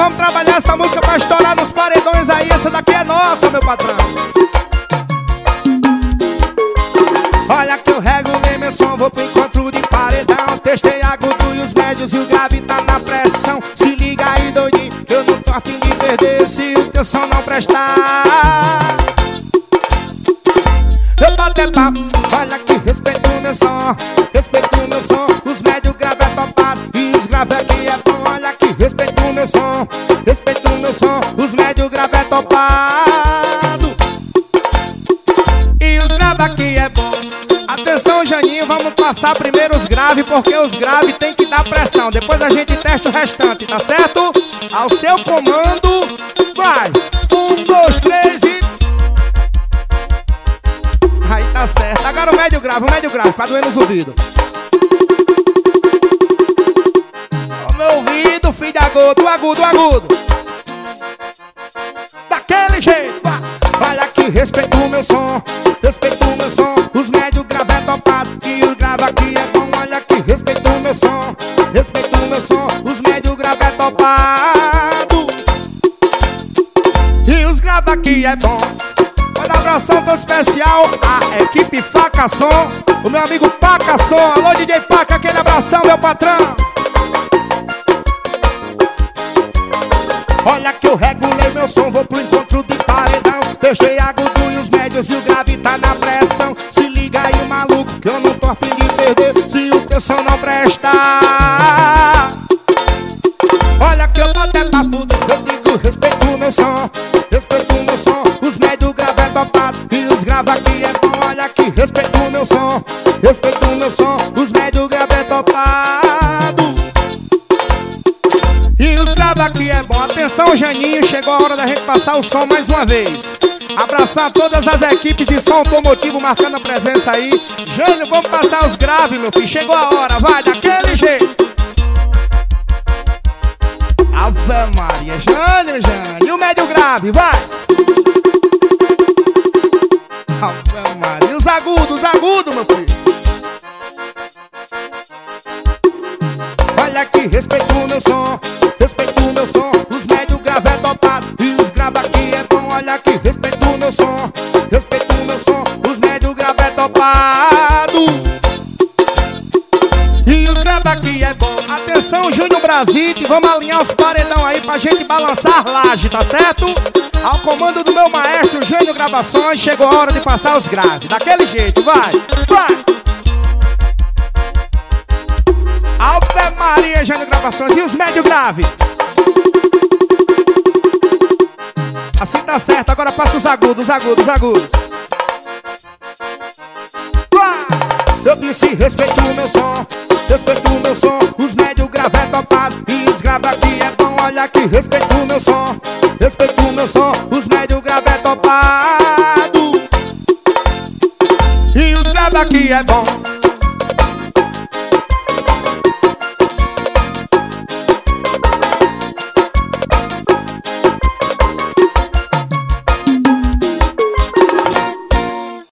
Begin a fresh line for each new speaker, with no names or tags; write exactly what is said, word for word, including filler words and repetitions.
vamos trabalhar essa música pra estourar nos paredões aí. Essa daqui é nossa, meu patrão. Olha que eu regulei meu som, vou pro encontro de paredão. Testei agudo e os médios e o grave tá na pressão. Se liga aí, doidinho, que eu não tô a fim de perder se o teu som não prestar. Eu bater papo, olha que respeito o meu som, respeito o meu som. Os médios grave é topado e os grave aqui é bom. Olha que respeito o meu som, respeito o meu som. Os médios grave é topado e os grave aqui é bom. Atenção, Janinho, vamos passar primeiro os graves, porque os graves tem que dar pressão. Depois a gente testa o restante, tá certo? Ao seu comando, vai! Um, dois, três e... Aí tá certo. Agora o médio grave, o médio grave, pra doer nos ouvidos. O meu ouvido, filho de agudo, agudo, agudo. Daquele jeito, vai! Olha que respeito o meu som, respeito o meu som. Os médios grave é topado e os grave aqui é bom. Olha que respeito o meu som, respeito o meu som. Os médios grave é topado e os grave aqui é bom. Olha, abração tão especial a equipe Faca Som, o meu amigo Paca Som. Alô, D J Paca, aquele abração, meu patrão. Olha que eu regulei meu som, vou pro encontro de paredão. Deixei agudo e os médios e o grave tá na pressão. Se liga aí, maluco, que eu não tô a fim de perder se o teu som não prestar. Olha que eu tô até pra fuder, eu digo respeito o meu som, respeito o meu som. Os médios grave é topado e os grave aqui é bom. Olha que respeito o meu som, respeito o meu som. Os médios grave é topado e os grave aqui é bom. Atenção, Janinho, chegou a hora da gente passar o som mais uma vez. Abraçar todas as equipes de som automotivo marcando a presença aí. Jânio, vamos passar os graves, meu filho. Chegou a hora, vai, daquele jeito. Ave Maria, Jânio, Jânio. E o médio grave, vai. Ave Maria. E os agudos, os agudos, meu filho. Olha que respeito o meu som, respeito o meu som. Os médios grave é topado e os grave aqui é bom. Olha que respeito o meu som, respeito o meu som. Os médios grave é topado e os grave aqui é bom. Atenção, Júnior Brasil, vamos alinhar os paredão aí pra gente balançar laje, tá certo? Ao comando do meu maestro Júnior Gravações, chegou a hora de passar os graves. Daquele jeito, vai, vai! Ave Maria, Júnior Gravações e os médio grave. Assim tá certo, agora passa os agudos, agudos, agudos. Vai! Eu disse respeito o meu som, respeito o meu som. Os médios grave é topado e os grave aqui é bom. Olha que respeito o meu som, respeito o meu som. Os médios grave é topado e os grave aqui é bom.